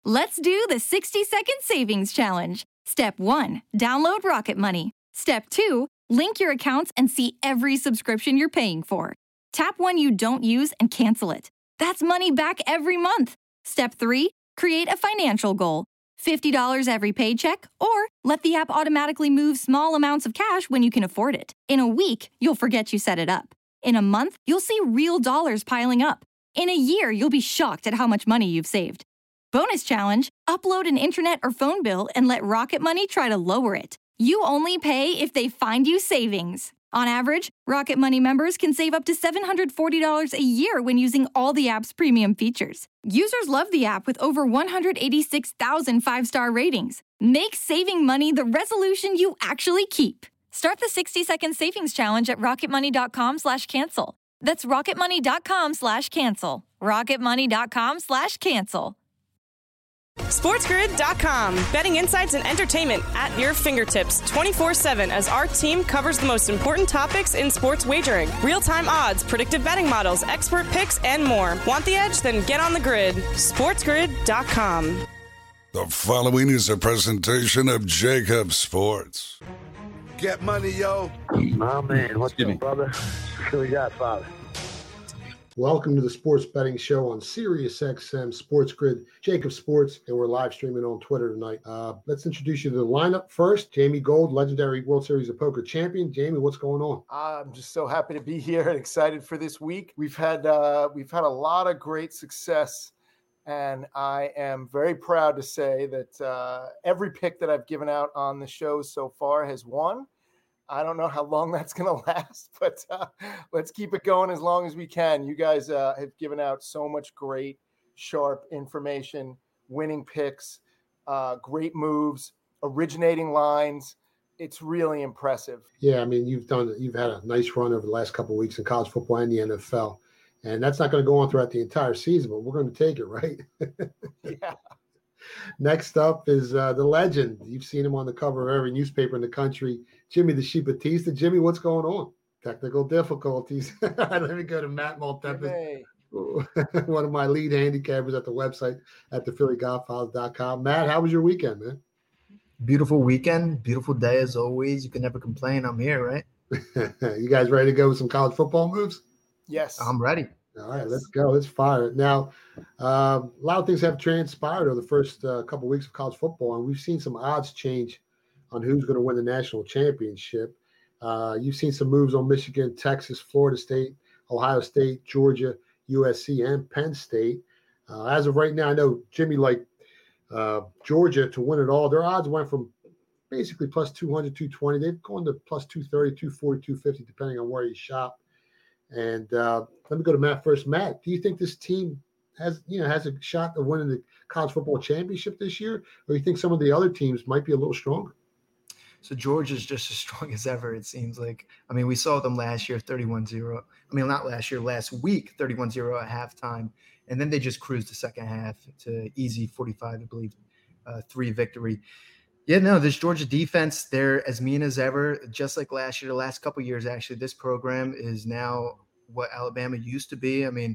Let's do the 60-second savings challenge. Step 1, download Rocket Money. Step 2, link your accounts and see every subscription you're paying for. Tap one you don't use and cancel it. That's money back every month. Step 3, create a financial goal. $50 every paycheck, or let the app automatically move small amounts of cash when you can afford it. In a week, you'll forget you set it up. In a month, you'll see real dollars piling up. In a year, you'll be shocked at how much money you've saved. Bonus challenge, upload an internet or phone bill and let Rocket Money try to lower it. You only pay if they find you savings. On average, Rocket Money members can save up to $740 a year when using all the app's premium features. Users love the app with over 186,000 five-star ratings. Make saving money the resolution you actually keep. Start the 60-second savings challenge at rocketmoney.com/cancel. That's rocketmoney.com/cancel. rocketmoney.com/cancel. SportsGrid.com. Betting insights and entertainment at your fingertips 24/7 as our team covers the most important topics in sports wagering. Real-time odds, predictive betting models, expert picks, and more. Want the edge? Then get on the grid. SportsGrid.com. The following is a presentation of Jacob Sports. Get money, yo. My man, what's up, brother? Who we got, Father? Welcome to the Sports Betting Show on SiriusXM Sports Grid, Jacob Sports, and we're live streaming on Twitter tonight. Let's introduce you to the lineup first. Jamie Gold, legendary World Series of Poker champion. Jamie, what's going on? I'm just so happy to be here and excited for this week. We've had a lot of great success, and I am very proud to say that every pick that I've given out on the show so far has won. I don't know how long that's going to last, but let's keep it going as long as we can. You guys have given out so much great, sharp information, winning picks, great moves, originating lines. It's really impressive. Yeah, I mean, you've had a nice run over the last couple of weeks in college football and the NFL, and that's not going to go on throughout the entire season, but we're going to take it, right? Yeah. Next up is the legend. You've seen him on the cover of every newspaper in the country, Jimmy the Sheep Batista. Jimmy, what's going on? Technical difficulties. Let me go to Matt Maltempis, one of my lead handicappers at the website at thephillygodfathers.com. Matt, how was your weekend, man? Beautiful weekend, beautiful day as always. You can never complain. I'm here, right? You guys ready to go with some college football moves? Yes. I'm ready. All right, let's go. Let's fire it. Now, a lot of things have transpired over the first couple of weeks of college football, and we've seen some odds change on who's going to win the national championship. You've seen some moves on Michigan, Texas, Florida State, Ohio State, Georgia, USC, and Penn State. As of right now, I know Jimmy liked Georgia to win it all. Their odds went from basically plus 200, 220. They've gone to plus 230, 240, 250, depending on where you shop. And let me go to Matt first. Matt, do you think this team has a shot of winning the college football championship this year, or do you think some of the other teams might be a little stronger? So Georgia's just as strong as ever, it seems like. I mean, we saw them last year, 31-0. I mean, not last year, last week, 31-0 at halftime. And then they just cruised the second half to easy 45, I believe, 3 victory. Yeah, no, this Georgia defense, they're as mean as ever. Just like last year, the last couple of years, actually, this program is now what Alabama used to be. I mean,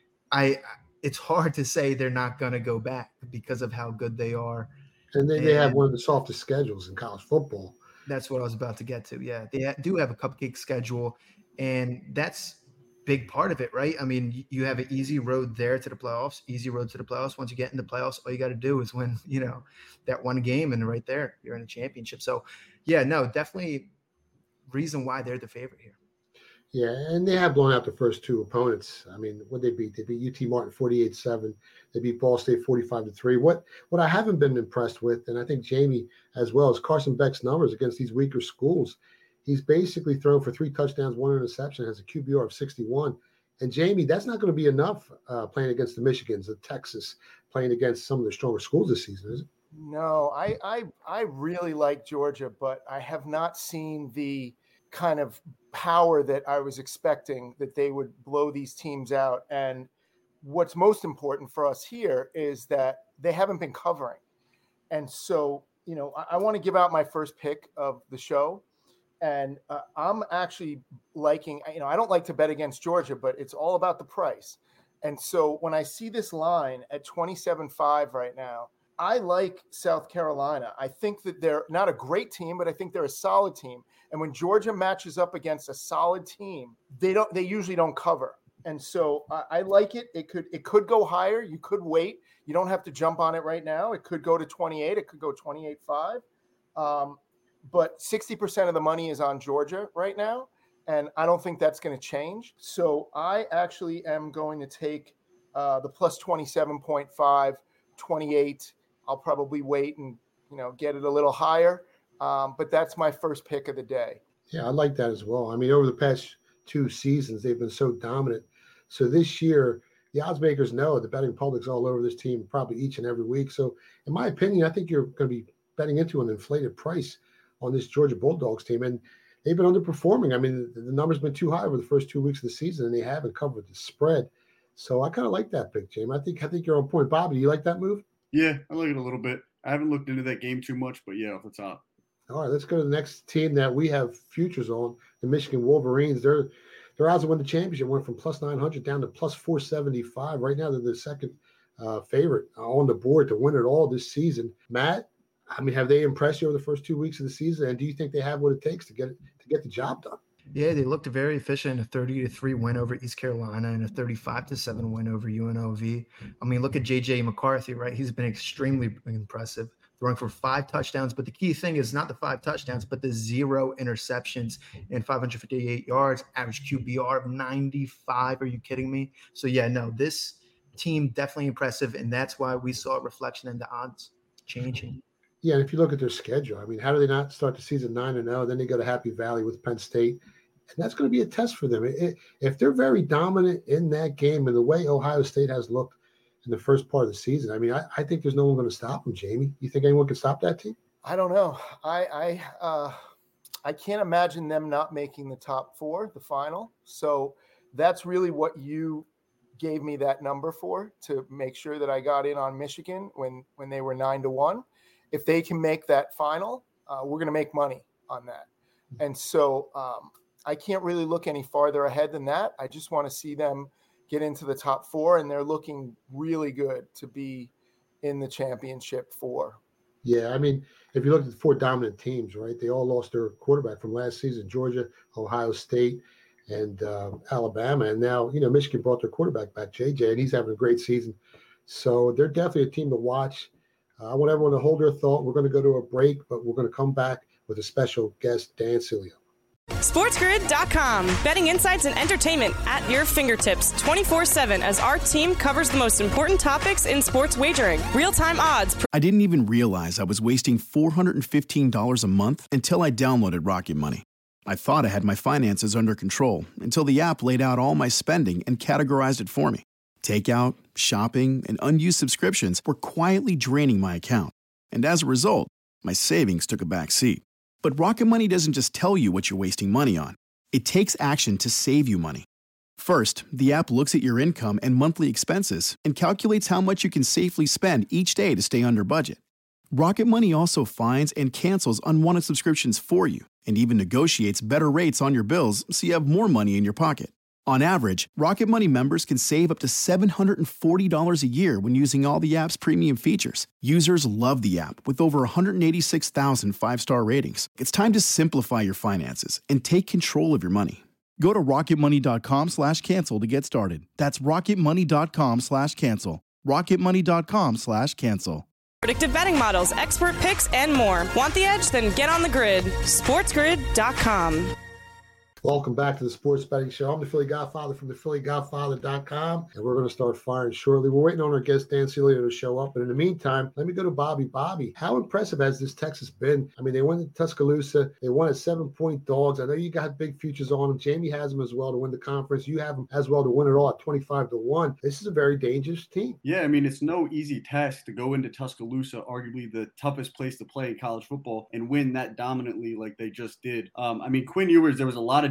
it's hard to say they're not going to go back because of how good they are. And they have one of the softest schedules in college football. That's what I was about to get to. Yeah, they do have a cupcake schedule, and that's big part of it, right? I mean, you have an easy road there to the playoffs, easy road to the playoffs. Once you get in the playoffs, all you got to do is win, that one game, and right there, you're in a championship. So, yeah, no, definitely reason why they're the favorite here. Yeah, and they have blown out the first 2 opponents. I mean, what they beat? They beat UT Martin 48-7. They beat Ball State 45-3. What I haven't been impressed with, and I think Jamie as well, is Carson Beck's numbers against these weaker schools. He's basically thrown for 3 touchdowns, 1 interception, has a QBR of 61. And Jamie, that's not going to be enough playing against the Michigans, the Texas, playing against some of the stronger schools this season, is it? No, I really like Georgia, but I have not seen the kind of power that I was expecting that they would blow these teams out. And what's most important for us here is that they haven't been covering. And so, I want to give out my first pick of the show. And I'm actually liking, I don't like to bet against Georgia, but it's all about the price. And so when I see this line at 27.5 right now, I like South Carolina. I think that they're not a great team, but I think they're a solid team. And when Georgia matches up against a solid team, they usually don't cover. And so I like it. It could go higher. You could wait. You don't have to jump on it right now. It could go to 28. It could go 28.5. But 60% of the money is on Georgia right now. And I don't think that's going to change. So I actually am going to take the plus 27.5, 28. I'll probably wait and, get it a little higher. But that's my first pick of the day. Yeah, I like that as well. I mean, over the past 2 seasons, they've been so dominant. So this year, the odds makers know the betting public's all over this team probably each and every week. So in my opinion, I think you're going to be betting into an inflated price on this Georgia Bulldogs team. And they've been underperforming. I mean, the number's been too high over the first 2 weeks of the season, and they haven't covered the spread. So I kind of like that pick, James. I think you're on point. Bobby, do you like that move? Yeah, I like it a little bit. I haven't looked into that game too much, but yeah, off the top. All right, let's go to the next team that we have futures on, the Michigan Wolverines. Their odds to win the championship went from plus 900 down to plus 475. Right now, they're the second favorite on the board to win it all this season. Matt, I mean, have they impressed you over the first 2 weeks of the season? And do you think they have what it takes to get the job done? Yeah, they looked very efficient. A 30-3 win over East Carolina and a 35-7 win over UNLV. I mean, look at J.J. McCarthy, right? He's been extremely impressive, throwing for 5 touchdowns. But the key thing is not the 5 touchdowns, but the 0 interceptions and 558 yards, average QBR of 95. Are you kidding me? So, yeah, no, this team definitely impressive, and that's why we saw a reflection in the odds changing. Yeah, and if you look at their schedule, I mean, how do they not start the season 9-0? Then they go to Happy Valley with Penn State. And that's going to be a test for them. If they're very dominant in that game and the way Ohio State has looked in the first part of the season, I mean, I think there's no one going to stop them, Jamie. You think anyone can stop that team? I don't know. I can't imagine them not making the top 4, the final. So that's really what you gave me that number for, to make sure that I got in on Michigan when they were 9-1. If they can make that final, we're going to make money on that. And so I can't really look any farther ahead than that. I just want to see them get into the top 4, and they're looking really good to be in the championship 4. Yeah, I mean, if you look at the 4 dominant teams, right, they all lost their quarterback from last season: Georgia, Ohio State, and Alabama. And now, Michigan brought their quarterback back, JJ, and he's having a great season. So they're definitely a team to watch. I want everyone to hold their thought. We're going to go to a break, but we're going to come back with a special guest, Dan Cilio. SportsGrid.com. Betting insights and entertainment at your fingertips 24/7 as our team covers the most important topics in sports wagering. Real-time odds. I didn't even realize I was wasting $415 a month until I downloaded Rocket Money. I thought I had my finances under control until the app laid out all my spending and categorized it for me. Takeout, shopping, and unused subscriptions were quietly draining my account. And as a result, my savings took a back seat. But Rocket Money doesn't just tell you what you're wasting money on. It takes action to save you money. First, the app looks at your income and monthly expenses and calculates how much you can safely spend each day to stay under budget. Rocket Money also finds and cancels unwanted subscriptions for you and even negotiates better rates on your bills so you have more money in your pocket. On average, Rocket Money members can save up to $740 a year when using all the app's premium features. Users love the app with over 186,000 5-star ratings. It's time to simplify your finances and take control of your money. Go to rocketmoney.com/cancel to get started. That's rocketmoney.com/cancel. rocketmoney.com/cancel. Predictive betting models, expert picks, and more. Want the edge? Then get on the grid. SportsGrid.com. Welcome back to the Sports Betting Show. I'm the Philly Godfather from thephillygodfather.com, and we're going to start firing shortly. We're waiting on our guest, Dan Cilio, to show up. But in the meantime, let me go to Bobby. Bobby, how impressive has this Texas been? I mean, they went to Tuscaloosa. They won at 7-point dogs. I know you got big futures on them. Jamie has them as well to win the conference. You have them as well to win it all at 25-1. This is a very dangerous team. Yeah, I mean, it's no easy task to go into Tuscaloosa, arguably the toughest place to play in college football, and win that dominantly like they just did. I mean, Quinn Ewers, there was a lot of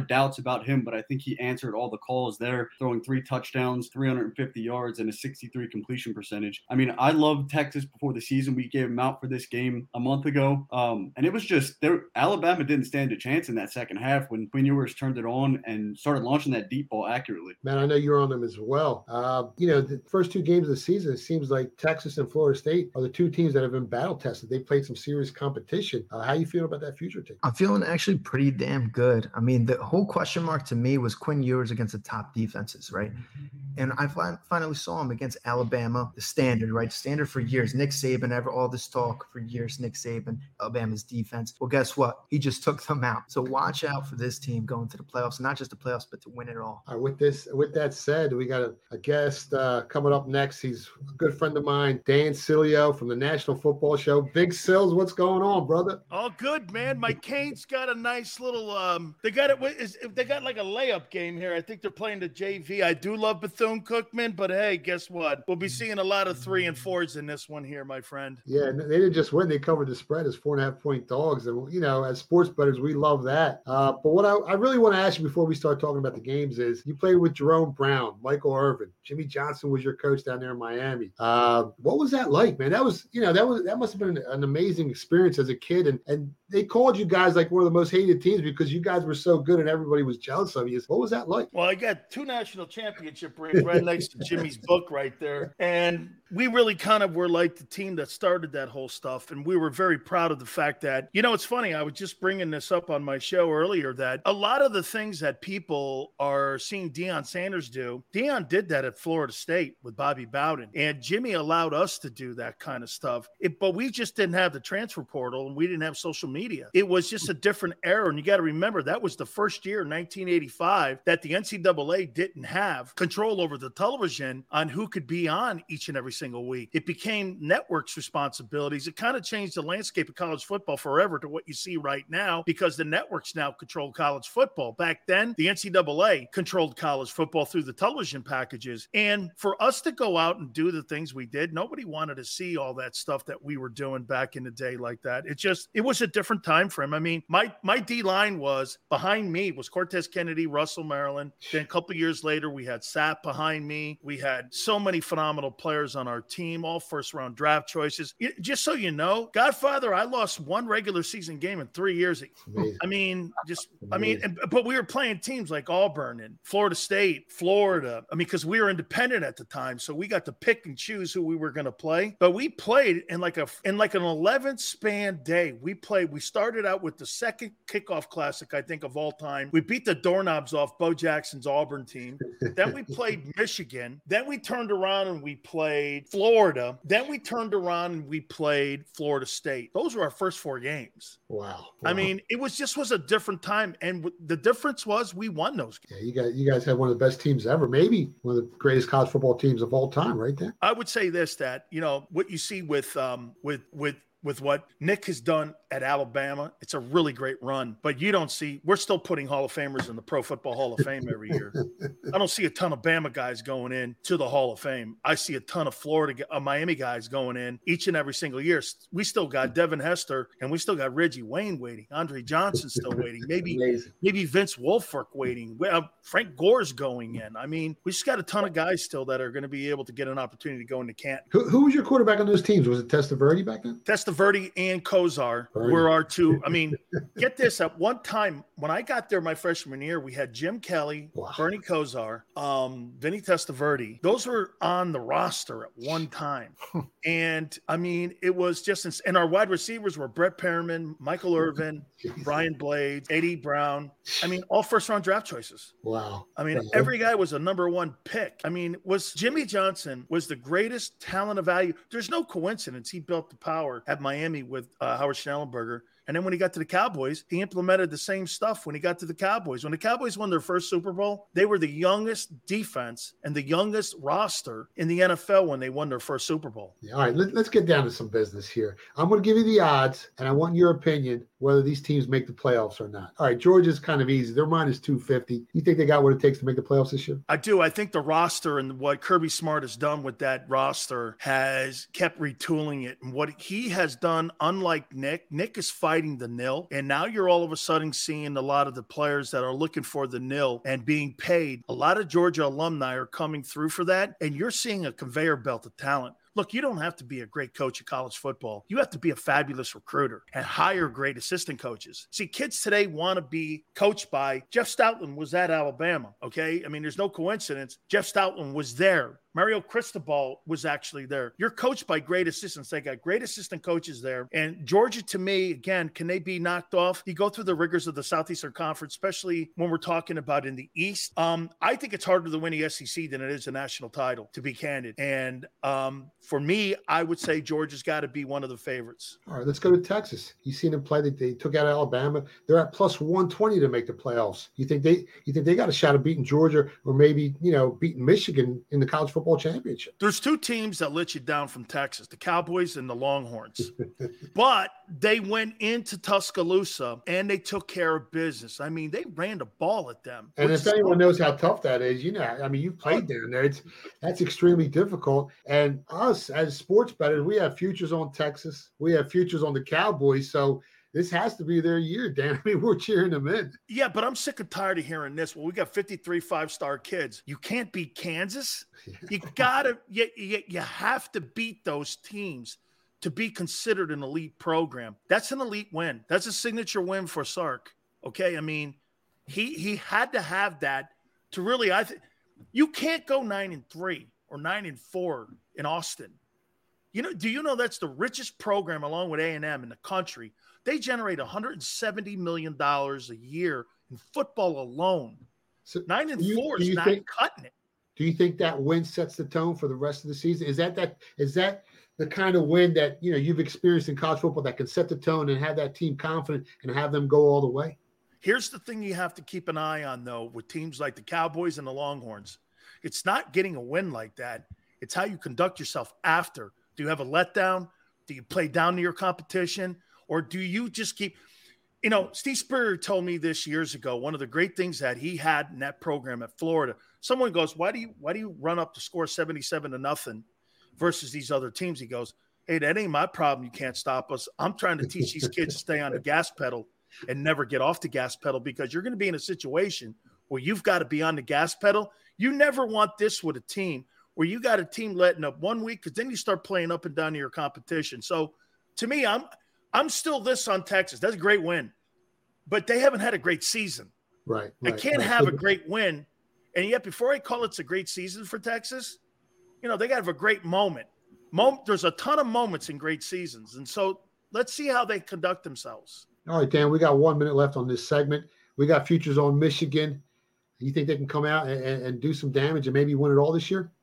of doubts about him, but I think he answered all the calls there, throwing 3 touchdowns, 350 yards, and a 63 completion percentage. I mean, I loved Texas before the season. We gave him out for this game a month ago, and it was just Alabama didn't stand a chance in that second half when Quinn Ewers turned it on and started launching that deep ball accurately. Man, I know you're on them as well. The first 2 games of the season, it seems like Texas and Florida State are the 2 teams that have been battle tested. They played some serious competition. How you feel about that future team? I'm feeling actually pretty damn good. I mean, the whole question mark to me was Quinn Ewers against the top defenses, right? And I finally saw him against Alabama, the standard, right? Standard for years. Nick Saban, all this talk for years, Nick Saban, Alabama's defense. Well, guess what? He just took them out. So watch out for this team going to the playoffs, not just the playoffs, but to win it all. All right, with that said, we got a guest coming up next. He's a good friend of mine, Dan Sileo from the National Football Show. Big Sills, what's going on, brother? All good, man. My Canes got a nice little they got like a layup game here. I think they're playing the JV. I do love Bethune-Cookman, but hey, guess what? We'll be seeing a lot of 3 and 4s in this one here, my friend. Yeah, they didn't just win. They covered the spread as 4.5-point dogs. And, as sports bettors, we love that. But what I really want to ask you before we start talking about the games is you played with Jerome Brown, Michael Irvin, Jimmy Johnson was your coach down there in Miami. What was that like, man? That must have been an amazing experience as a kid. And they called you guys like one of the most hated teams because you guys were so good and everybody was jealous of you. What was that like? Well, I got 2 national championship rings right next to Jimmy's book right there. And we really kind of were like the team that started that whole stuff. And we were very proud of the fact that, it's funny. I was just bringing this up on my show earlier that a lot of the things that people are seeing Deion Sanders do, Deion did that at Florida State with Bobby Bowden. And Jimmy allowed us to do that kind of stuff. But we just didn't have the transfer portal and we didn't have social media. It was just a different era. And you got to remember, that was the first year, 1985, that the NCAA didn't have control over the television on who could be on each and every single week. It became networks' responsibilities. It kind of changed the landscape of college football forever to what you see right now because the networks now control college football. Back then, the NCAA controlled college football through the television packages. And for us to go out and do the things we did, nobody wanted to see all that stuff that we were doing back in the day like that. It was a different time frame. I mean, my D-line was behind me was Cortez Kennedy, Russell Maryland. Then a couple of years later, we had Sapp behind me. We had so many phenomenal players on our team, all first-round draft choices. Just so you know, Godfather, I lost 1 regular season game in 3 years. But we were playing teams like Auburn and Florida State, Florida. Because we were independent at the time, so we got to pick and choose who we were going to play. But we played in like an 11-span day. We started out with the second kickoff classic, I think, of all time. We beat the doorknobs off Bo Jackson's Auburn team. Then we played Michigan. Then we turned around and we played Florida. Then we turned around and we played Florida State. Those were our first 4 games. Wow. I mean, it was a different time. And the difference was we won those games. Yeah, you guys had one of the best teams ever, maybe one of the greatest college football teams of all time right there. I would say this, that, what you see with what Nick has done at Alabama, it's a really great run. But we're still putting Hall of Famers in the Pro Football Hall of Fame every year. I don't see a ton of Bama guys going in to the Hall of Fame. I see a ton of Miami guys going in each and every single year. We still got Devin Hester, and we still got Reggie Wayne waiting. Andre Johnson still waiting. Maybe Vince Wilfork waiting. Frank Gore's going in. I mean, we just got a ton of guys still that are going to be able to get an opportunity to go into Canton. Who was your quarterback on those teams? Was it Testaverde back then? Testaverde and Kozar were our 2. I mean, get this. At one time, when I got there my freshman year, we had Jim Kelly, Bernie Kozar, Vinny Testaverde. Those were on the roster at one time. And, I mean, it was just – and our wide receivers were Brett Perriman, Michael Irvin, Brian Blades, A.D. Brown. I mean, all first-round draft choices. Wow. I mean, every guy was a number 1 pick. I mean, Jimmy Johnson was the greatest talent of value. There's no coincidence he built the power at Miami with Howard Schnellenberger. And then when he got to the Cowboys, he implemented the same stuff when he got to the Cowboys. When the Cowboys won their first Super Bowl, they were the youngest defense and the youngest roster in the NFL when they won their first Super Bowl. Yeah, all right, let's get down to some business here. I'm going to give you the odds, and I want your opinion. whether these teams make the playoffs or not. All right, Georgia's kind of easy. They're minus 250. You think they got what it takes to make the playoffs this year? I do. I think the roster and what Kirby Smart has done with that roster has kept retooling it. And what he has done, unlike Nick is fighting the nil. And now you're all of a sudden seeing a lot of the players that are looking for the nil and being paid. A lot of Georgia alumni are coming through for that. And you're seeing a conveyor belt of talent. Look, you don't have to be a great coach of college football. You have to be a fabulous recruiter and hire great assistant coaches. See, kids today want to be coached by Jeff Stoutland was at Alabama, okay? I mean, there's no coincidence. Jeff Stoutland was there. Mario Cristobal was actually there. You're coached by great assistants. They got great assistant coaches there. And Georgia, to me, again, can they be knocked off? You go through the rigors of the Southeastern Conference, especially when we're talking about in the East. I think it's harder to win the SEC than it is a national title, to be candid. And for me, I would say Georgia's got to be one of the favorites. All right, let's go to Texas. You seen them play? They took out Alabama. They're at plus 120 to make the playoffs. You think they got a shot of beating Georgia or maybe beating Michigan in the college football championship? There's two teams that let you down from Texas, the Cowboys and the Longhorns. But they went into Tuscaloosa and they took care of business. I mean, they ran the ball at them. And if anyone knows how tough that is, you've played down there. That's extremely difficult. And us as sports bettors, we have futures on Texas. We have futures on the Cowboys. So this has to be their year, Dan. I mean, we're cheering them in. Yeah, but I'm sick and tired of hearing this. Well, we got 53 five-star kids. You can't beat Kansas. You have to beat those teams to be considered an elite program. That's an elite win. That's a signature win for Sark. Okay, I mean, he had to have that to really. You can't go 9-3 or 9-4 in Austin. Do you know that's the richest program along with A&M in the country? They generate $170 million a year in football alone. So 9-4 is not cutting it. Do you think that win sets the tone for the rest of the season? Is that the kind of win that you've experienced in college football that can set the tone and have that team confident and have them go all the way? Here's the thing you have to keep an eye on, though, with teams like the Cowboys and the Longhorns. It's not getting a win like that. It's how you conduct yourself after. Do you have a letdown? Do you play down to your competition? Or do you just keep – Steve Spurrier told me this years ago, one of the great things that he had in that program at Florida, someone goes, why do you run up to score 77-0 versus these other teams? He goes, hey, that ain't my problem. You can't stop us. I'm trying to teach these kids to stay on the gas pedal and never get off the gas pedal because you're going to be in a situation where you've got to be on the gas pedal. You never want this with a team where you got a team letting up 1 week because then you start playing up and down to your competition. So to me, I'm still this on Texas. That's a great win. But they haven't had a great season. Right. I can't have a great win. And yet before I call it a great season for Texas, they got to have a great moment. There's a ton of moments in great seasons. And so let's see how they conduct themselves. All right, Dan, we got 1 minute left on this segment. We got futures on Michigan. You think they can come out and do some damage and maybe win it all this year?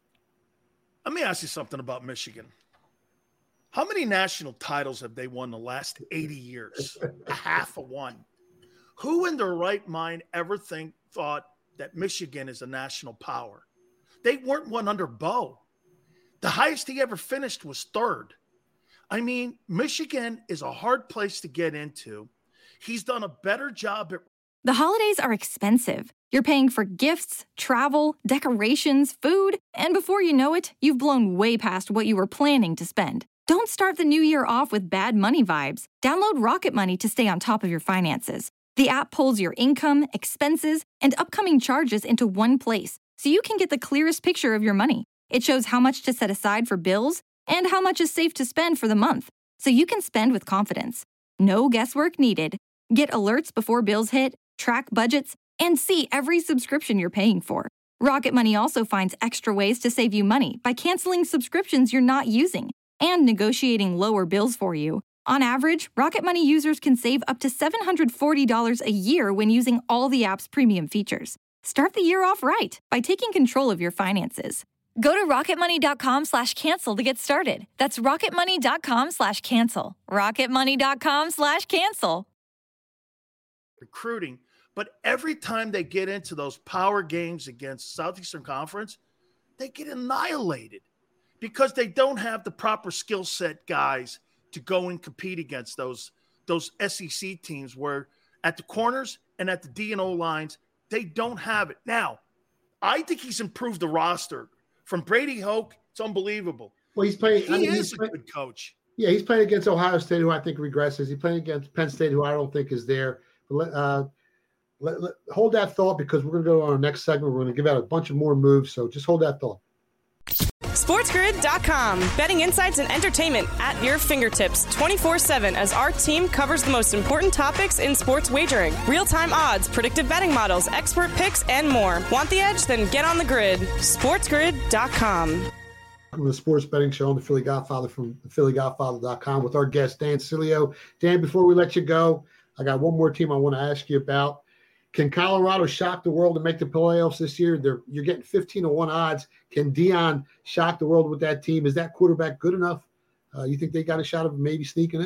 Let me ask you something about Michigan. How many national titles have they won the last 80 years? Half of one. Who in their right mind ever thought that Michigan is a national power? They weren't one under Bo. The highest he ever finished was third. I mean, Michigan is a hard place to get into. He's done a better job at. The holidays are expensive. You're paying for gifts, travel, decorations, food, and before you know it, you've blown way past what you were planning to spend. Don't start the new year off with bad money vibes. Download Rocket Money to stay on top of your finances. The app pulls your income, expenses, and upcoming charges into one place, so you can get the clearest picture of your money. It shows how much to set aside for bills and how much is safe to spend for the month, so you can spend with confidence. No guesswork needed. Get alerts before bills hit, track budgets, and see every subscription you're paying for. Rocket Money also finds extra ways to save you money by canceling subscriptions you're not using and negotiating lower bills for you. On average, Rocket Money users can save up to $740 a year when using all the app's premium features. Start the year off right by taking control of your finances. Go to rocketmoney.com/cancel to get started. That's rocketmoney.com/cancel. rocketmoney.com/cancel. Recruiting, but every time they get into those power games against Southeastern Conference, they get annihilated because they don't have the proper skill set guys to go and compete against those those SEC teams where at the corners and at the D and O lines, they don't have it. Now, I think he's improved the roster. From Brady Hoke, it's unbelievable. Well, he's playing. He is a good coach. Yeah, he's playing against Ohio State, who I think regresses. He's playing against Penn State, who I don't think is there. But hold that thought, because we're going to go on our next segment. We're going to give out a bunch of more moves, so just hold that thought. SportsGrid.com. Betting insights and entertainment at your fingertips 24/7 as our team covers the most important topics in sports wagering. Real-time odds, predictive betting models, expert picks, and more. Want the edge? Then get on the grid. SportsGrid.com. Welcome to the Sports Betting Show on the Philly Godfather from PhillyGodfather.com with our guest, Dan Sileo. Dan, before we let you go, I got one more team I want to ask you about. Can Colorado shock the world and make the playoffs this year? You're getting 15-1 odds. Can Deion shock the world with that team? Is that quarterback good enough? You think they got a shot of maybe sneaking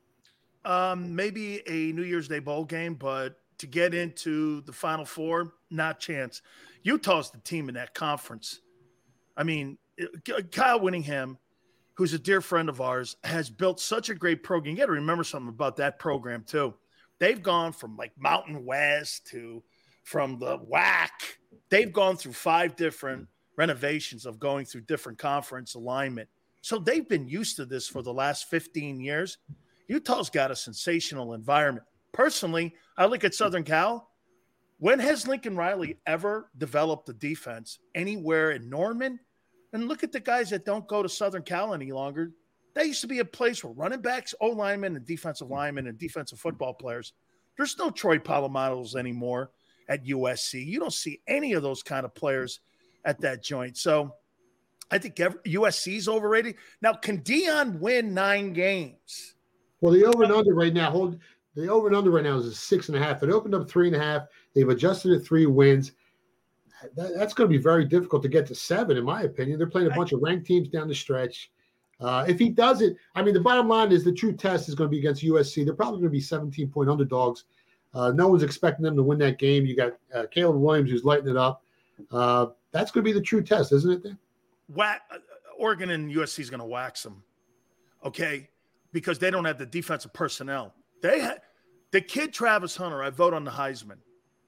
in? Maybe a New Year's Day bowl game, but to get into the Final Four, not chance. Utah's the team in that conference. I mean, Kyle Whittingham, who's a dear friend of ours, has built such a great program. You got to remember something about that program, too. They've gone from like Mountain West to from the WAC. They've gone through 5 different renovations of going through different conference alignment. So they've been used to this for the last 15 years. Utah's got a sensational environment. Personally, I look at Southern Cal. When has Lincoln Riley ever developed a defense anywhere in Norman? And look at the guys that don't go to Southern Cal any longer. That used to be a place where running backs, O-linemen, and defensive linemen and defensive football players. There's no Troy Polamalu's anymore at USC. You don't see any of those kind of players at that joint. So I think USC's overrated. Now, can Deion win 9 games? Well, the over and under right now, the over and under right now is 6.5. It opened up 3.5. They've adjusted to 3 wins. That's going to be very difficult to get to 7, in my opinion. They're playing a bunch of ranked teams down the stretch. If he does it, I mean, the bottom line is the true test is going to be against USC. They're probably going to be 17-point underdogs. No one's expecting them to win that game. You got Caleb Williams, who's lighting it up. That's going to be the true test, isn't it? Then? Oregon and USC is going to wax them, okay, because they don't have the defensive personnel. The kid Travis Hunter, I vote on the Heisman.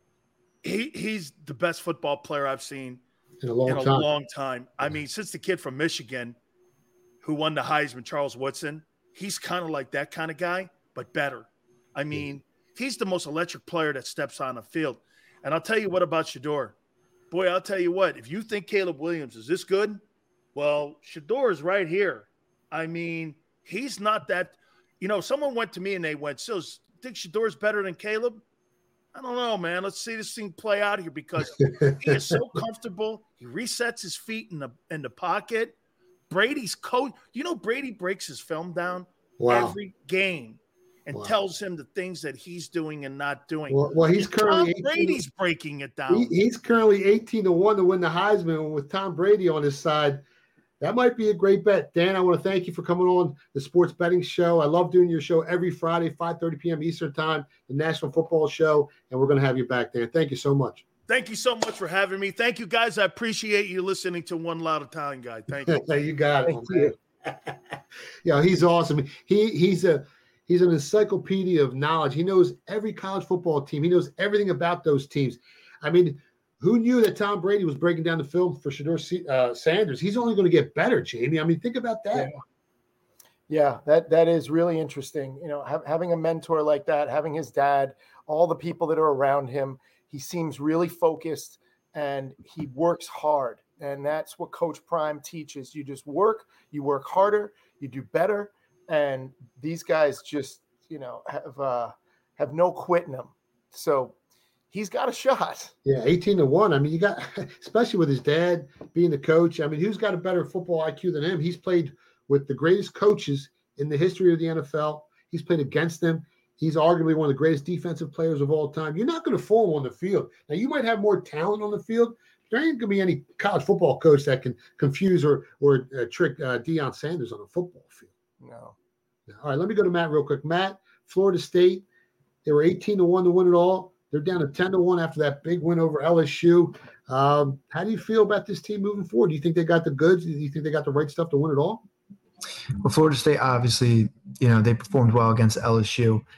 He's the best football player I've seen in a long time. I mean, since the kid from Michigan who won the Heisman, Charles Woodson, he's kind of like that kind of guy, but better. I mean, he's the most electric player that steps on the field. And I'll tell you what about Shedeur. Boy, I'll tell you what, if you think Caleb Williams is this good, well, Shedeur is right here. I mean, he's not that – someone went to me and they went, so think Shedeur is better than Caleb? I don't know, man. Let's see this thing play out here because he is so comfortable. He resets his feet in the pocket. Brady's coach, Brady breaks his film down every game and tells him the things that he's doing and not doing. Well, he's currently Tom Brady's breaking it down. He's currently 18-1 to win the Heisman with Tom Brady on his side. That might be a great bet. Dan, I want to thank you for coming on the Sports Betting Show. I love doing your show every Friday, 5:30 p.m. Eastern Time, the National Football Show, and we're going to have you back, Dan. Thank you so much. Thank you so much for having me. Thank you, guys. I appreciate you listening to One Loud Italian Guy. Thank you. You got it. Yeah, he's awesome. He's an encyclopedia of knowledge. He knows every college football team. He knows everything about those teams. I mean, who knew that Tom Brady was breaking down the film for Shedeur Sanders? He's only going to get better, Jamie. I mean, think about that. Yeah, that is really interesting. Having a mentor like that, having his dad, all the people that are around him, he seems really focused and he works hard. And that's what Coach Prime teaches. You just work, you work harder, you do better. And these guys just, have no quit in them. So he's got a shot. Yeah, 18-1. I mean, you got, especially with his dad being the coach. I mean, who's got a better football IQ than him? He's played with the greatest coaches in the history of the NFL. He's played against them. He's arguably one of the greatest defensive players of all time. You're not going to fool him on the field. Now, you might have more talent on the field. There ain't going to be any college football coach that can confuse or trick Deion Sanders on a football field. No. All right, let me go to Matt real quick. Matt, Florida State, they were 18-1 to win it all. They're down to 10-1 after that big win over LSU. How do you feel about this team moving forward? Do you think they got the goods? Do you think they got the right stuff to win it all? Well, Florida State, obviously, they performed well against LSU.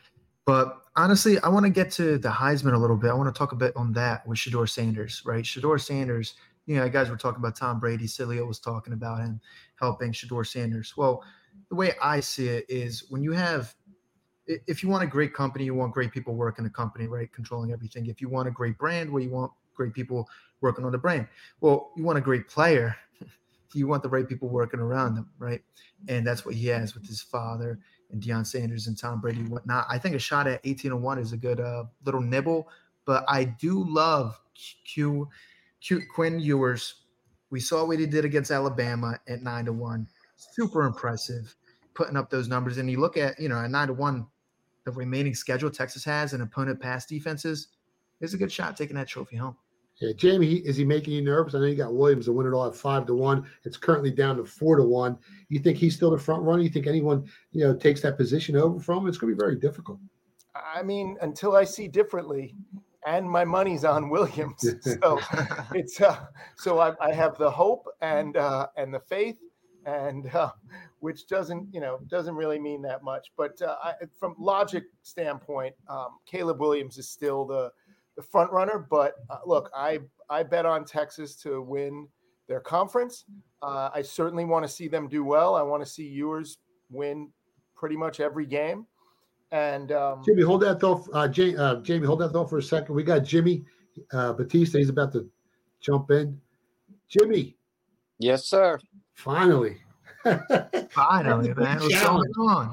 But honestly, I want to get to the Heisman a little bit. I want to talk a bit on that with Shedeur Sanders, right? Shedeur Sanders, guys were talking about Tom Brady. Cilio was talking about him helping Shedeur Sanders. Well, the way I see it is if you want a great company, you want great people working the company, right? Controlling everything. If you want a great brand, well, you want great people working on the brand. Well, you want a great player, you want the right people working around them, right? And that's what he has with his father and Deion Sanders and Tom Brady and whatnot. I think a shot at 18-1 is a good little nibble, but I do love Quinn Ewers. We saw what he did against Alabama at 9-1. Super impressive, putting up those numbers. And you look at, at 9-1, the remaining schedule Texas has and opponent pass defenses, there's a good shot taking that trophy home. Yeah, Jamie, is he making you nervous? I know you got Williams to win it all at 5-1. It's currently down to 4-1. You think he's still the front runner? You think anyone, takes that position over from him? It's going to be very difficult. I mean, until I see differently, and my money's on Williams. So it's so I have the hope and the faith, and which doesn't really mean that much. But from logic standpoint, Caleb Williams is still the front runner. But look, I bet on Texas to win their conference. I certainly want to see them do well. I want to see Ewers win pretty much every game. And Jimmy, hold that thought. Jamie, hold that thought for a second. We got Jimmy Batista. He's about to jump in. Jimmy. Yes, sir. Finally. Finally, man. What's going on?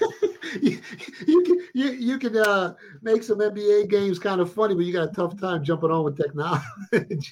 You can make some NBA games kind of funny, but you got a tough time jumping on with technology.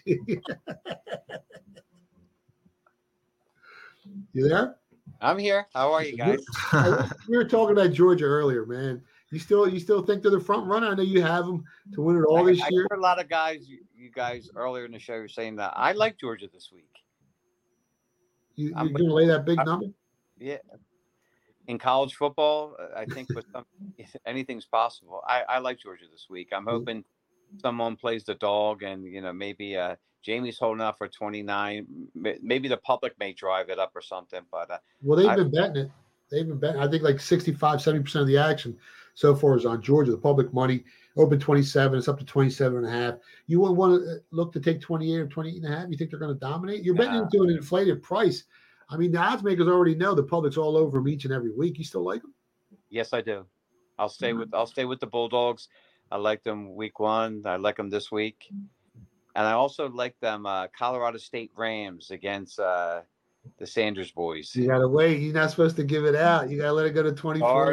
You there? I'm here. How are you guys? We were talking about Georgia earlier, man. You still think they're the front runner? I know you have them to win it all this year. I heard a lot of guys, you guys earlier in the show, were saying that I like Georgia this week. You're going to lay that big number? Yeah. In college football, I think anything's possible. I like Georgia this week. I'm hoping someone plays the dog, and maybe Jamie's holding out for 29. Maybe the public may drive it up or something. But well, they've been betting it. They've been betting. I think like 65-70% of the action so far is on Georgia. The public money open 27. It's up to 27.5. You wouldn't want to look to take 28 or 28.5. You think they're going to dominate? You're betting into an inflated price. I mean, the odds makers already know the public's all over them each and every week. You still like them? Yes, I do. I'll stay with the Bulldogs. I like them week 1. I like them this week. And I also like them Colorado State Rams against the Sanders boys. You got to wait. You're not supposed to give it out. You got to let it go to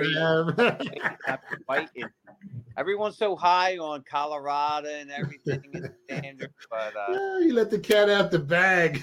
24.5. Everyone's so high on Colorado and everything in Sanders, but you let the cat out the bag.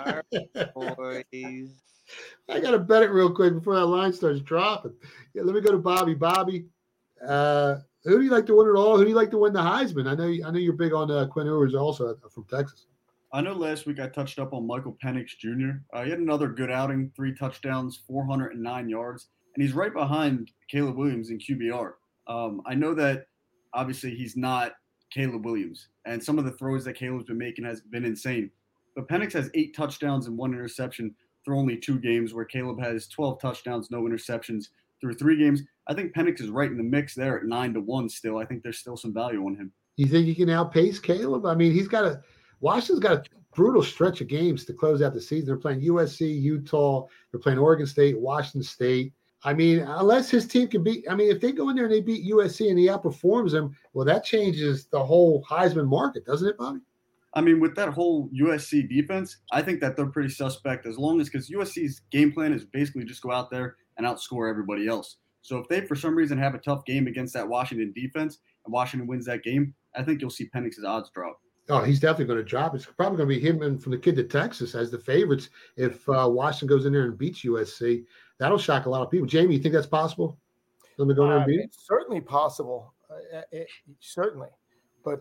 Boys. I got to bet it real quick before that line starts dropping. Yeah, let me go to Bobby. Bobby, who do you like to win it all? Who do you like to win the Heisman? I know you're big on Quinn Ewers, also from Texas. I know last week I touched up on Michael Penix Jr. He had another good outing, 3 touchdowns, 409 yards, and he's right behind Caleb Williams in QBR. I know that obviously he's not Caleb Williams, and some of the throws that Caleb's been making has been insane. But Penix has 8 touchdowns and 1 interception through only 2 games, where Caleb has 12 touchdowns, no interceptions through 3 games. I think Penix is right in the mix there at 9-1 still. I think there's still some value on him. You think he can outpace Caleb? I mean, Washington's got a brutal stretch of games to close out the season. They're playing USC, Utah. They're playing Oregon State, Washington State. I mean, unless his team can beat – I mean, if they go in there and they beat USC and he outperforms them, well, that changes the whole Heisman market, doesn't it, Bobby? I mean, with that whole USC defense, I think that they're pretty suspect as long as – because USC's game plan is basically just go out there and outscore everybody else. So if they, for some reason, have a tough game against that Washington defense and Washington wins that game, I think you'll see Penix's odds drop. Oh, he's definitely going to drop. It's probably going to be him and from the kid to Texas as the favorites if Washington goes in there and beats USC. That'll shock a lot of people. Jamie, you think that's possible? Let me go there and beat it? It's certainly possible. Certainly. But,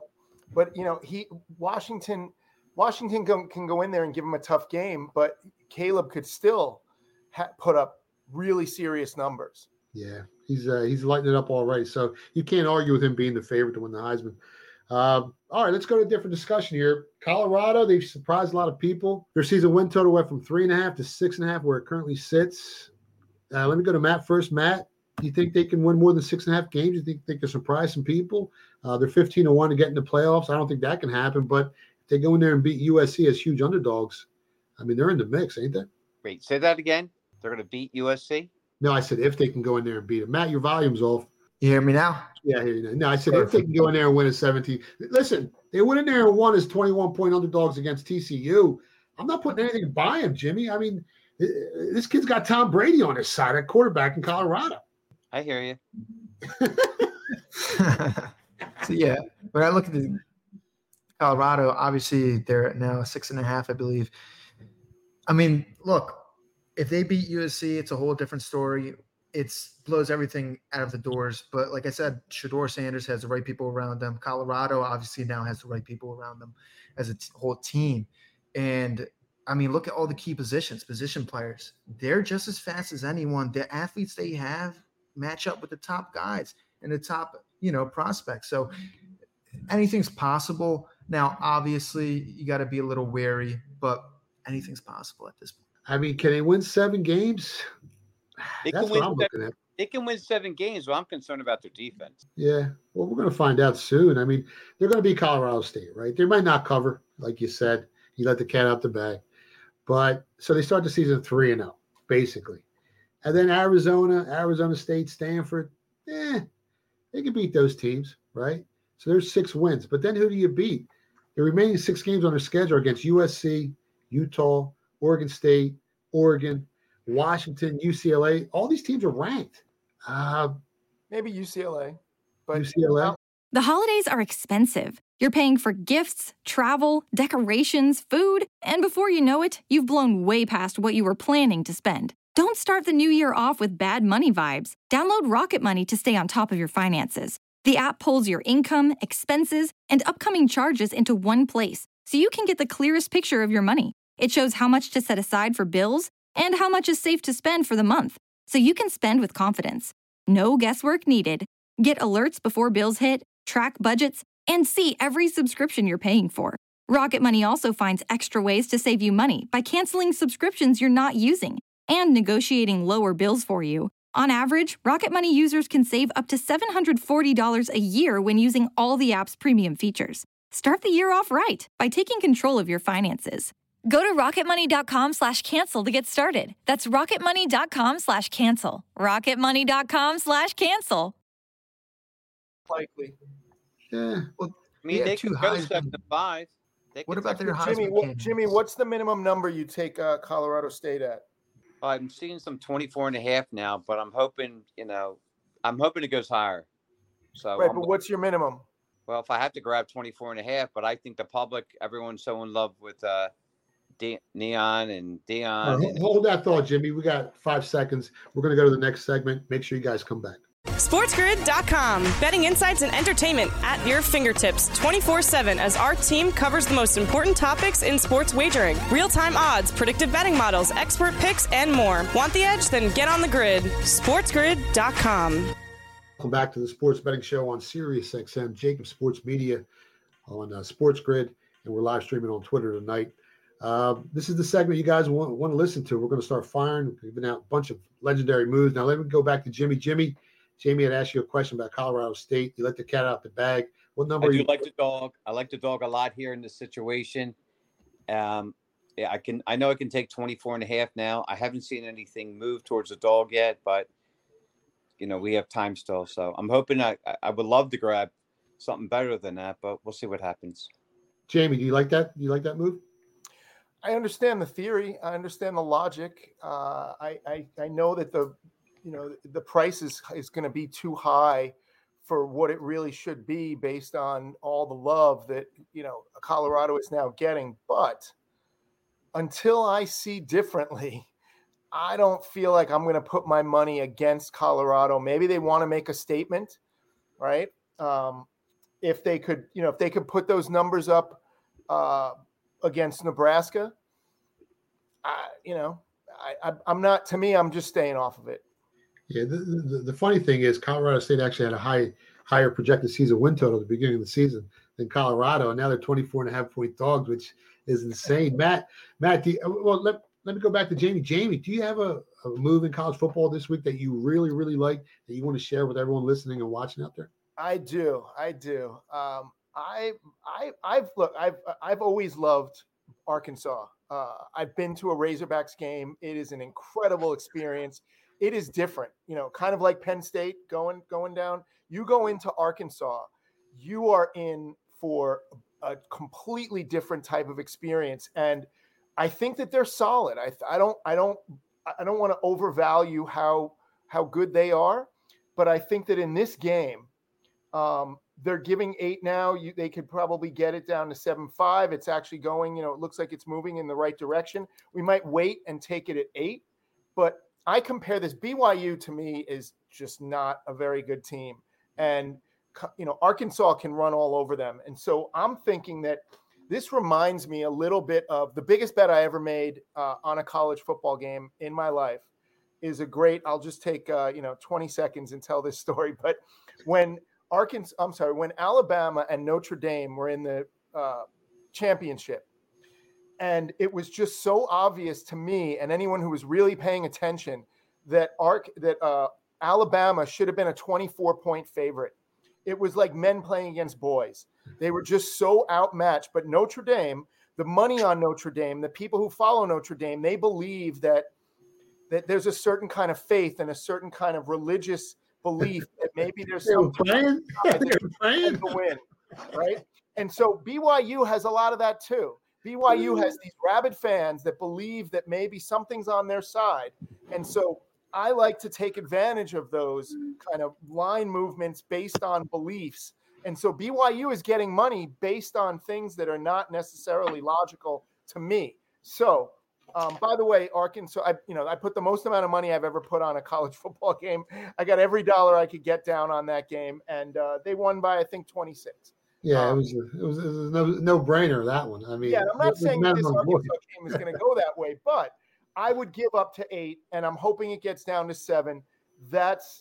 Washington can go in there and give him a tough game, but Caleb could still put up really serious numbers. Yeah, he's lighting it up already. So you can't argue with him being the favorite to win the Heisman. All right, let's go to a different discussion here. Colorado, they've surprised a lot of people. Their season win total went from 3.5 to 6.5, where it currently sits. Let me go to Matt first. Matt, Do you think they can win more than 6.5 games? Do you think they can surprise some people? They're 15-1 to get in the playoffs. I don't think that can happen. But if they go in there and beat USC as huge underdogs, I mean, they're in the mix, ain't they? Wait, say that again. They're going to beat USC? No, I said if they can go in there and beat them. Matt, your volume's off. You hear me now? Yeah, I hear you now. No, I said if they can go in there and win a 17. Listen, they went in there and won as 21-point underdogs against TCU. I'm not putting anything by him, Jimmy. I mean, this kid's got Tom Brady on his side at quarterback in Colorado. I hear you. So, yeah, when I look at the Colorado, obviously they're now 6.5, I believe. I mean, look, if they beat USC, it's a whole different story. It blows everything out of the doors. But like I said, Shedeur Sanders has the right people around them. Colorado obviously now has the right people around them as a whole team. And, I mean, look at all the key position players. They're just as fast as anyone. The athletes they have match up with the top guys and the top, prospects. So anything's possible. Now, obviously, you got to be a little wary, but anything's possible at this point. I mean, can they win 7 games? That's what I'm looking at. They can win 7 games, but I'm concerned about their defense. Yeah, well, we're going to find out soon. I mean, they're going to be Colorado State, right? They might not cover, like you said. You let the cat out the bag. But so they start the season 3-0, basically. And then Arizona State, Stanford, they can beat those teams, right? So there's 6 wins. But then who do you beat? The remaining 6 games on their schedule are against USC, Utah, Oregon State, Oregon, Washington, UCLA. All these teams are ranked. Maybe UCLA. But UCLA. The holidays are expensive. You're paying for gifts, travel, decorations, food, and before you know it, you've blown way past what you were planning to spend. Don't start the new year off with bad money vibes. Download Rocket Money to stay on top of your finances. The app pulls your income, expenses, and upcoming charges into one place, so you can get the clearest picture of your money. It shows how much to set aside for bills and how much is safe to spend for the month, so you can spend with confidence. No guesswork needed. Get alerts before bills hit, track budgets, and see every subscription you're paying for. Rocket Money also finds extra ways to save you money by canceling subscriptions you're not using and negotiating lower bills for you. On average, Rocket Money users can save up to $740 a year when using all the app's premium features. Start the year off right by taking control of your finances. Go to rocketmoney.com/cancel to get started. That's rocketmoney.com/cancel. rocketmoney.com/cancel. Likely. Yeah. Well, I mean, they could go 7-5. What about their Jimmy, what's the minimum number you take Colorado State at? I'm seeing some 24.5 now, but I'm hoping, it goes higher. So right, but what's your minimum? Well, if I have to grab 24.5, but I think the public, everyone's so in love with Neon and Dion. Hold that thought, Jimmy. We got 5 seconds. We're going to go to the next segment. Make sure you guys come back. SportsGrid.com. Betting insights and entertainment at your fingertips 24/7 as our team covers the most important topics in sports wagering. Real-time odds, predictive betting models, expert picks, and more. Want the edge? Then get on the grid. SportsGrid.com. Welcome back to the Sports Betting Show on SiriusXM, Jacob Sports Media on Sports Grid, and we're live streaming on Twitter tonight. This is the segment you guys want to listen to. We're going to start firing. We've been out a bunch of legendary moves. Now let me go back to Jimmy. Jamie had asked you a question about Colorado State. You let the cat out the bag. What number? I do like the dog. I like the dog a lot here in this situation. I know I can take 24.5 now. I haven't seen anything move towards the dog yet, but we have time still. So I'm hoping I would love to grab something better than that, but we'll see what happens. Jamie, do you like that? Do you like that move? I understand the theory. I understand the logic. I know that the price is going to be too high for what it really should be based on all the love that, Colorado is now getting. But until I see differently, I don't feel like I'm going to put my money against Colorado. Maybe they want to make a statement, right? If they could put those numbers up against Nebraska, I'm not, to me, I'm just staying off of it. Yeah, the funny thing is Colorado State actually had a higher projected season win total at the beginning of the season than Colorado, and now they're 24.5-point dogs, which is insane. Matt, let me go back to Jamie. Jamie, do you have a a move in college football this week that you really, really like that you want to share with everyone listening and watching out there? I do. I've always loved Arkansas. I've been to a Razorbacks game. It is an incredible experience. It is different, kind of like Penn State going down. You go into Arkansas, you are in for a completely different type of experience, and I think that they're solid. I don't want to overvalue how good they are, but I think that in this game, they're giving 8 now. They could probably get it down to 7-5. It's actually going, it looks like it's moving in the right direction. We might wait and take it at 8, but I compare this. BYU to me is just not a very good team, and Arkansas can run all over them. And so I'm thinking that this reminds me a little bit of the biggest bet I ever made on a college football game in my life. Is a great. I'll just take 20 seconds and tell this story. But when Alabama and Notre Dame were in the championship, and it was just so obvious to me and anyone who was really paying attention that Alabama should have been a 24-point favorite. It was like men playing against boys. They were just so outmatched. But Notre Dame, the money on Notre Dame, the people who follow Notre Dame, they believe that there's a certain kind of faith and a certain kind of religious belief that maybe there's some praying to win, right? And so BYU has a lot of that too. BYU has these rabid fans that believe that maybe something's on their side. And so I like to take advantage of those kind of line movements based on beliefs. And so BYU is getting money based on things that are not necessarily logical to me. So, by the way, Arkansas, I put the most amount of money I've ever put on a college football game. I got every dollar I could get down on that game, and they won by, I think, 26. Yeah, it was a no-brainer, that one. I mean, yeah, I'm not saying this Arkansas game is going to go that way, but I would give up to 8, and I'm hoping it gets down to 7. That's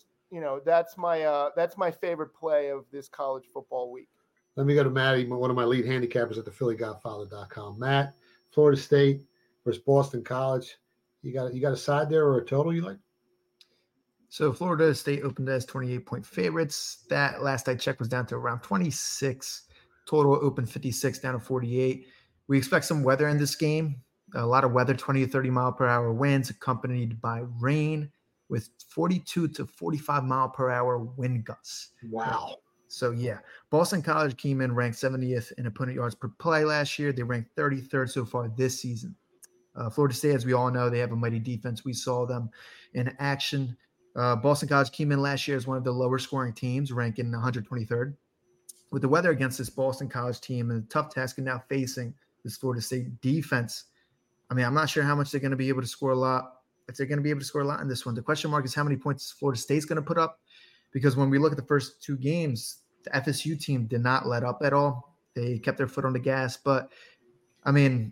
my favorite play of this college football week. Let me go to Matty, one of my lead handicappers at the PhillyGodfather.com. Matt, Florida State versus Boston College. You got a side there or a total you like? So Florida State opened as 28-point favorites. That last I checked was down to around 26. Total opened 56 down to 48. We expect some weather in this game. A lot of weather, 20 to 30 mile per hour winds accompanied by rain with 42 to 45 mile per hour wind gusts. Wow. So yeah, Boston College came in ranked 70th in opponent yards per play last year. They ranked 33rd so far this season. Florida State, as we all know, they have a mighty defense. We saw them in action. Boston College came in last year as one of the lower scoring teams, ranking 123rd. With the weather against this Boston College team and the tough task of now facing this Florida State defense, I mean, I'm not sure how much they're going to be able to score a lot. If they're going to be able to score a lot in this one, the question mark is how many points Florida State's going to put up. Because when we look at the first 2 games, the FSU team did not let up at all. They kept their foot on the gas. But, I mean,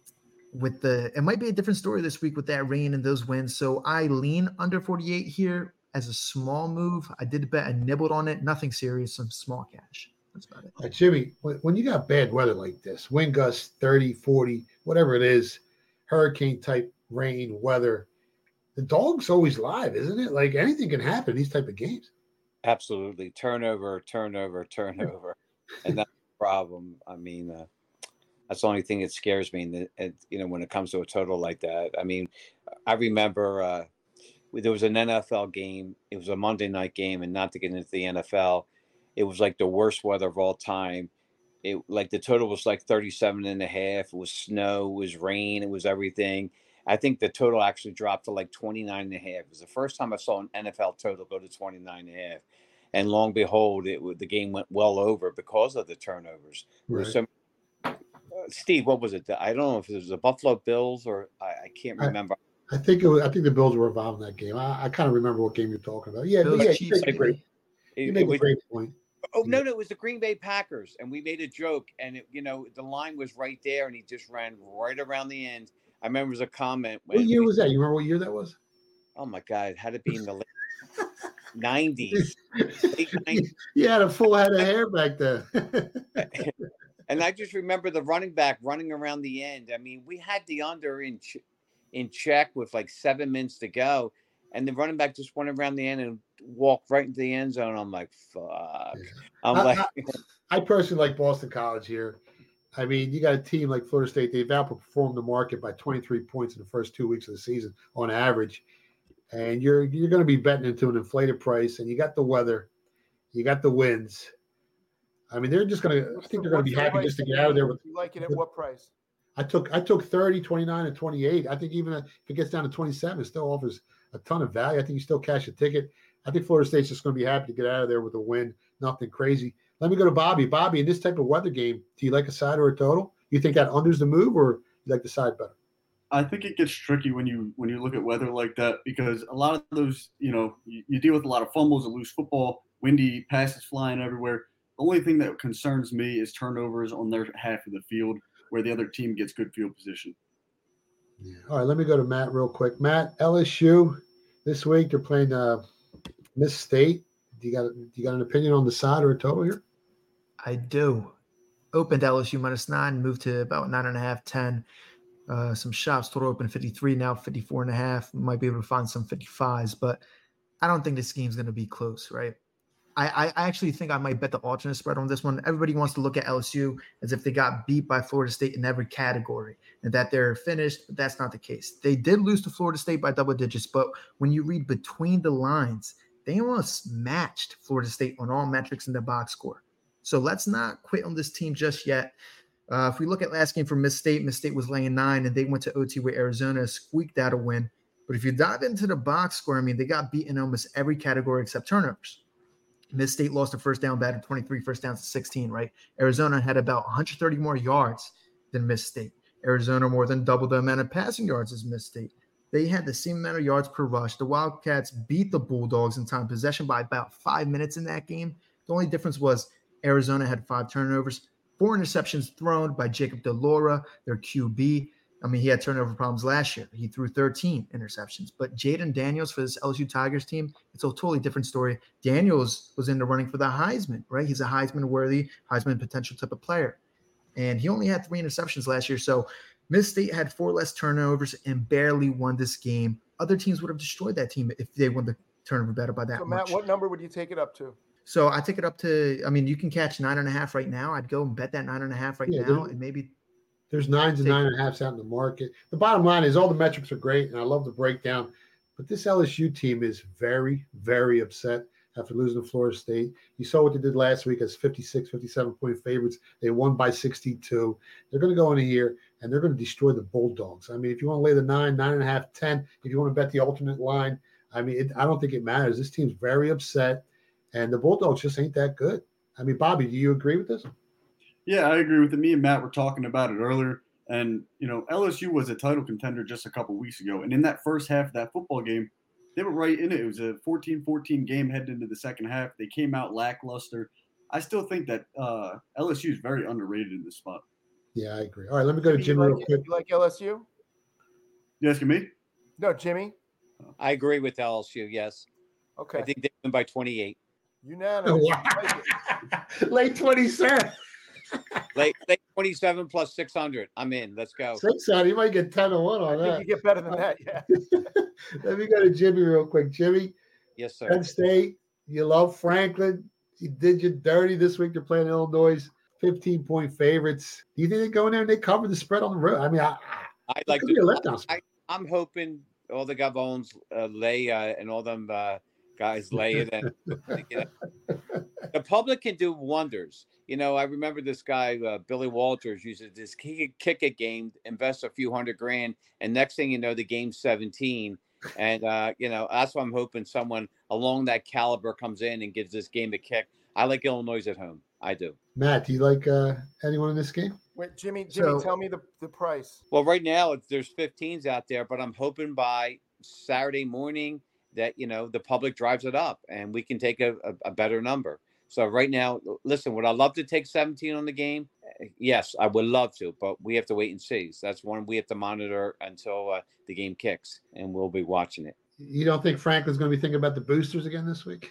it might be a different story this week with that rain and those winds. So I lean under 48 here as a small move. I did bet, I nibbled on it. Nothing serious, some small cash. That's about it. Jimmy, when you got bad weather like this, wind gusts 30, 40, whatever it is, hurricane type rain, weather, the dog's always live, isn't it? Like anything can happen in these type of games. Absolutely. Turnover. And that's the problem. I mean, that's the only thing that scares me. And when it comes to a total like that, I mean, I remember there was an NFL game. It was a Monday night game, and not to get into the NFL, it was like the worst weather of all time. The total was like 37.5. It was snow, it was rain, it was everything. I think the total actually dropped to like 29.5. It was the first time I saw an NFL total go to 29.5. And long and behold, the game went well over because of the turnovers. Right. Steve, what was it? I don't know if it was the Buffalo Bills or I can't remember. I think the Bills were involved in that game. I kind of remember what game you're talking about. Yeah, Bills, you made a great point. Oh, no, it was the Green Bay Packers. And we made a joke. And, the line was right there. And he just ran right around the end. I remember there was a comment. What year was that? You remember what year that was? Oh, my God. It had to be in the late 90s. Late 90s. You had a full head of hair back then. And I just remember the running back running around the end. I mean, we had the under in in check with like 7 minutes to go. And the running back just went around the end and walked right into the end zone. I'm like, fuck. I personally like Boston College here. I mean, you got a team like Florida State. They've outperformed the market by 23 points in the first 2 weeks of the season on average. And you're going to be betting into an inflated price. And you got the weather. You got the winds. I mean, they're just going to – I think they're going to be happy just to get out of there. You like it at what price? I took 30, 29, and 28. I think even if it gets down to 27, it still offers a ton of value. I think you still cash a ticket. I think Florida State's just going to be happy to get out of there with a win. Nothing crazy. Let me go to Bobby. Bobby, in this type of weather game, do you like a side or a total? You think that under's the move, or you like the side better? I think it gets tricky when you look at weather like that, because a lot of those, you deal with a lot of fumbles and loose football, windy passes flying everywhere. The only thing that concerns me is turnovers on their half of the field where the other team gets good field position. Yeah. All right, let me go to Matt real quick. Matt, LSU this week, they're playing Miss State. Do you got an opinion on the side or a total here? I do. Opened LSU -9, moved to about 9.5, 10. Some shops total open 53, now 54.5. Might be able to find some 55s, but I don't think this game's going to be close, right? I actually think I might bet the alternate spread on this one. Everybody wants to look at LSU as if they got beat by Florida State in every category and that they're finished, but that's not the case. They did lose to Florida State by double digits, but when you read between the lines, they almost matched Florida State on all metrics in the box score. So let's not quit on this team just yet. If we look at last game for Miss State was laying 9, and they went to OT where Arizona squeaked out a win. But if you dive into the box score, I mean, they got beaten in almost every category except turnovers. Miss State lost a first down battle, 23 first downs to 16, right? Arizona had about 130 more yards than Miss State. Arizona more than doubled the amount of passing yards as Miss State. They had the same amount of yards per rush. The Wildcats beat the Bulldogs in time possession by about 5 minutes in that game. The only difference was Arizona had 5 turnovers, 4 interceptions thrown by Jacob DeLaura, their QB. I mean, he had turnover problems last year. He threw 13 interceptions. But Jaden Daniels for this LSU Tigers team, it's a totally different story. Daniels was in the running for the Heisman, right? He's a Heisman-worthy, Heisman potential type of player. And he only had 3 interceptions last year. So Miss State had 4 less turnovers and barely won this game. Other teams would have destroyed that team if they won the turnover battle by that much. Matt, what number would you take it up to? So I take it up to, I mean, you can catch 9.5 right now. I'd go and bet that 9.5 right now, and maybe there's 9s and 9.5s out in the market. The bottom line is all the metrics are great, and I love the breakdown. But this LSU team is very, very upset after losing to Florida State. You saw what they did last week as 56, 57-point favorites. They won by 62. They're going to go in here, and they're going to destroy the Bulldogs. I mean, if you want to lay the 9, 9.5, 10, if you want to bet the alternate line, I mean, I don't think it matters. This team's very upset, and the Bulldogs just ain't that good. I mean, Bobby, do you agree with this? Yeah, I agree with it. Me and Matt were talking about it earlier. And, LSU was a title contender just a couple weeks ago. And in that first half of that football game, they were right in it. It was a 14-14 game heading into the second half. They came out lackluster. I still think that LSU is very underrated in this spot. Yeah, I agree. All right, let me go to Jimmy real quick. You like LSU? You asking me? No, Jimmy. I agree with LSU, yes. Okay. I think they win by 28. Unanimous. Late 27. Late 27 plus 600. I'm in. Let's go. 600. You might get 10-1 on that. You get better than that, yeah. Let me go to Jimmy real quick. Jimmy. Yes, sir. Penn State. You love Franklin. You did you dirty this week. They're playing Illinois. 15-point favorites. Do you think they go in there and they cover the spread on the road? I mean, I'd like to. Be a letdown spread. I'm hoping all the Gabons lay and all them guys lay it. And the public can do wonders. I remember this guy, Billy Walters, used to just kick a game, invest a few $100,000, and next thing you know, the game's 17. And, that's why I'm hoping someone along that caliber comes in and gives this game a kick. I like Illinois at home. I do. Matt, do you like anyone in this game? Wait, Jimmy, tell me the price. Well, right now, there's 15s out there, but I'm hoping by Saturday morning that, the public drives it up and we can take a better number. So right now, listen, would I love to take 17 on the game? Yes, I would love to, but we have to wait and see. So that's one we have to monitor until the game kicks, and we'll be watching it. You don't think Franklin's going to be thinking about the boosters again this week?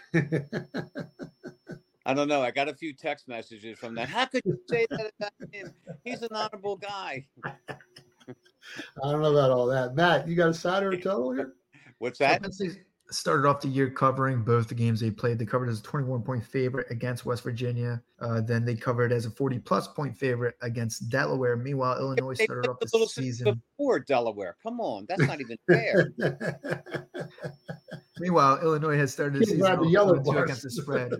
I don't know. I got a few text messages from that. How could you say that about him? He's an honorable guy. I don't know about all that. Matt, you got a side or a total here? What's So that? Penn State started off the year covering both the games they played. They covered as a 21-point favorite against West Virginia. Then they covered as a 40-plus point favorite against Delaware. Meanwhile, Illinois They started off the a little season before Delaware. Come on, that's not even fair. Meanwhile, Illinois has started the Keep season grabbing the off yellow 0-2 bars. against the spread.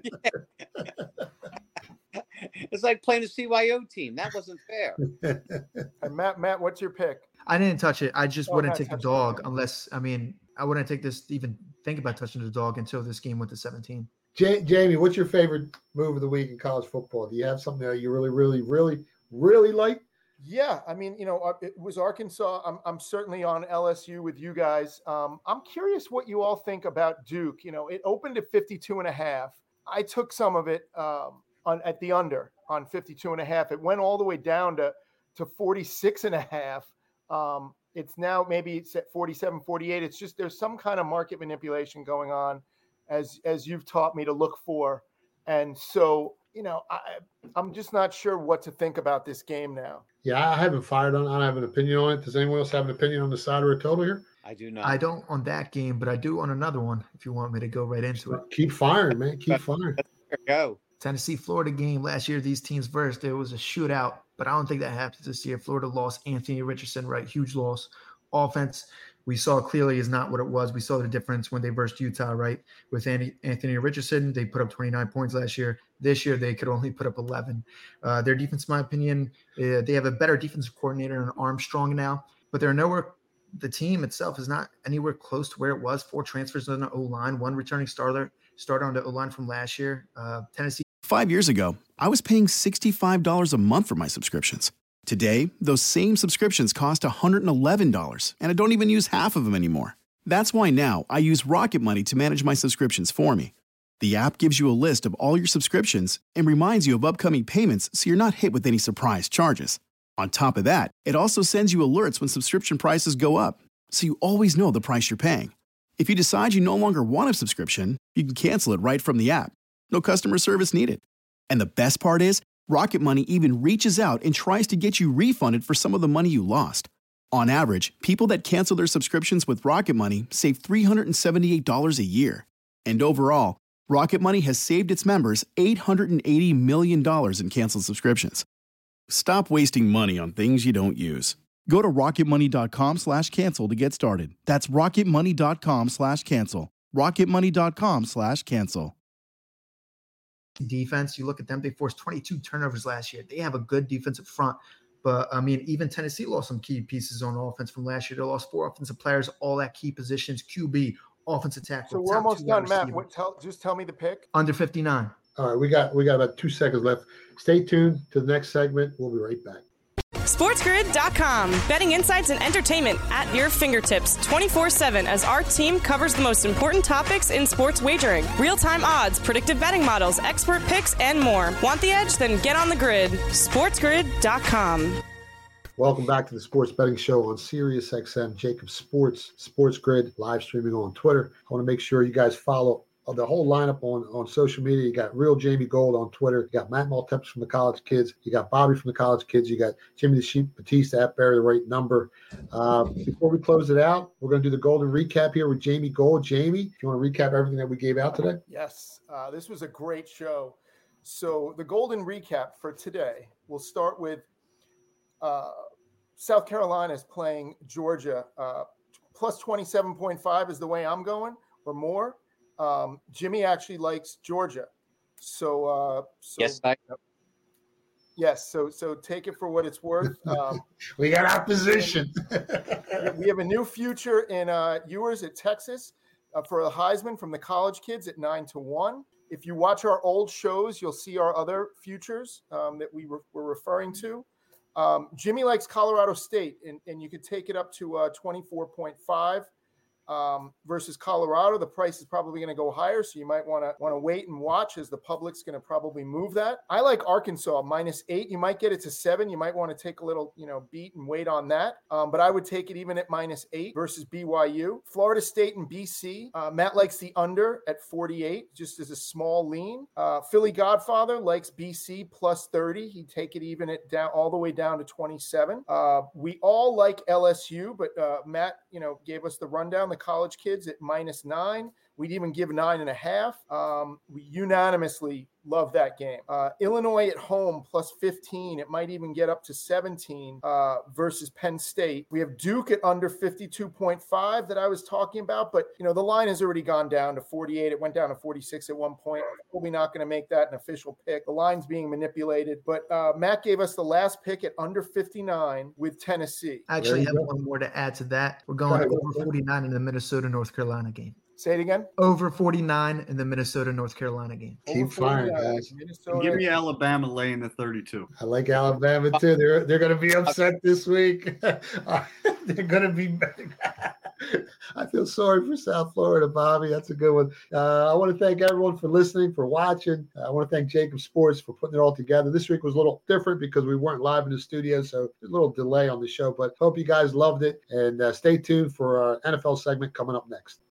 It's like playing a CYO team. That wasn't fair. And Matt, what's your pick? I didn't touch it. I just wouldn't Matt take the touched it. dog unless, I wouldn't take this, even think about touching the dog until this game went to 17. Jamie, what's your favorite move of the week in college football? Do you have something that you really like? Yeah, I mean, it was Arkansas. I'm certainly on LSU with you guys. I'm curious what you all think about Duke. It opened at 52.5. I took some of it at the under on 52.5. It went all the way down to 46.5. It's now maybe it's at 47, 48. It's just there's some kind of market manipulation going on, as you've taught me to look for. And so, I'm just not sure what to think about this game now. Yeah, I haven't fired on. I don't have an opinion on it. Does anyone else have an opinion on the side or a total here? I do not. I don't on that game, but I do on another one. If you want me to go right into it, Keep firing, man. Keep firing. Go. Tennessee, Florida game last year. These teams versed. There was a shootout, but I don't think that happens this year. Florida lost Anthony Richardson, right? Huge loss. Offense, we saw clearly is not what it was. We saw the difference when they versed Utah, right? With Anthony Richardson, they put up 29 points last year. This year, they could only put up 11. Their defense, in my opinion, they have a better defensive coordinator in Armstrong now, but they're nowhere. The team itself is not anywhere close to where it was. 4 transfers on the O-line, 1 returning starter on the O-line from last year. Tennessee. 5 years ago, I was paying $65 a month for my subscriptions. Today, those same subscriptions cost $111, and I don't even use half of them anymore. That's why now I use Rocket Money to manage my subscriptions for me. The app gives you a list of all your subscriptions and reminds you of upcoming payments so you're not hit with any surprise charges. On top of that, it also sends you alerts when subscription prices go up, so you always know the price you're paying. If you decide you no longer want a subscription, you can cancel it right from the app. No customer service needed. And the best part is, Rocket Money even reaches out and tries to get you refunded for some of the money you lost. On average, people that cancel their subscriptions with Rocket Money save $378 a year. And overall, Rocket Money has saved its members $880 million in canceled subscriptions. Stop wasting money on things you don't use. Go to rocketmoney.com/cancel to get started. That's rocketmoney.com/cancel. rocketmoney.com/cancel. Defense, you look at them, they forced 22 turnovers last year. They have a good defensive front, but even Tennessee lost some key pieces on offense from last year. They lost 4 offensive players, all at key positions, QB, offensive tackle. So we're almost done, Matt. Just tell me the pick. Under 59. All right, we got about 2 seconds left. Stay tuned to the next segment. We'll be right back. SportsGrid.com. Betting insights and entertainment at your fingertips 24/7 as our team covers the most important topics in sports wagering. Real-time odds, predictive betting models, expert picks, and more. Want the edge? Then get on the grid. SportsGrid.com. Welcome back to the Sports Betting Show on SiriusXM, Jacob Sports, Sports Grid, live streaming on Twitter. I want to make sure you guys follow the whole lineup on social media. You got Real Jamie Gold on Twitter. You got Matt Maltempes from the College Kids. You got Bobby from the College Kids. You got Jimmy the Sheep Batista at Barry the Right Number. Before we close it out, we're going to do the Golden Recap here with Jamie Gold. Jamie, if you want to recap everything that we gave out today. Yes, this was a great show. So the Golden Recap for today, we'll start with South Carolina is playing Georgia. Plus 27.5 is the way I'm going, or more. Jimmy actually likes Georgia. So yes, so take it for what it's worth. We got opposition. We have a new future in Ewers at Texas for a Heisman from the College Kids at 9-1. If you watch our old shows, you'll see our other futures that we were referring to. Jimmy likes Colorado State, and you could take it up to 24.5. versus Colorado. The price is probably going to go higher, so you might want to wait and watch as the public's going to probably move that. I like Arkansas -8. You might get it to 7. You might want to take a little, beat and wait on that. But I would take it even at -8 versus BYU. Florida State and BC. Matt likes the under at 48, just as a small lean. Philly Godfather likes BC +30. He'd take it even at down all the way down to 27. We all like LSU, but Matt, gave us the rundown. The college kids at -9. We'd even give 9.5. We unanimously love that game. Illinois at home +15. It might even get up to 17 versus Penn State. We have Duke at under 52.5 that I was talking about, but the line has already gone down to 48. It went down to 46 at one point. Probably not going to make that an official pick. The line's being manipulated, but Matt gave us the last pick at under 59 with Tennessee. I actually have one more to add to that. We're going over 49 in the Minnesota-North Carolina game. Say it again. Over 49 in the Minnesota-North Carolina game. Keep firing, guys. Give me Alabama laying the 32. I like Alabama too. They're going to be upset this week. They're going to be. I feel sorry for South Florida, Bobby. That's a good one. I want to thank everyone for listening, for watching. I want to thank Jacob Sports for putting it all together. This week was a little different because we weren't live in the studio, so there's a little delay on the show. But hope you guys loved it, and stay tuned for our NFL segment coming up next.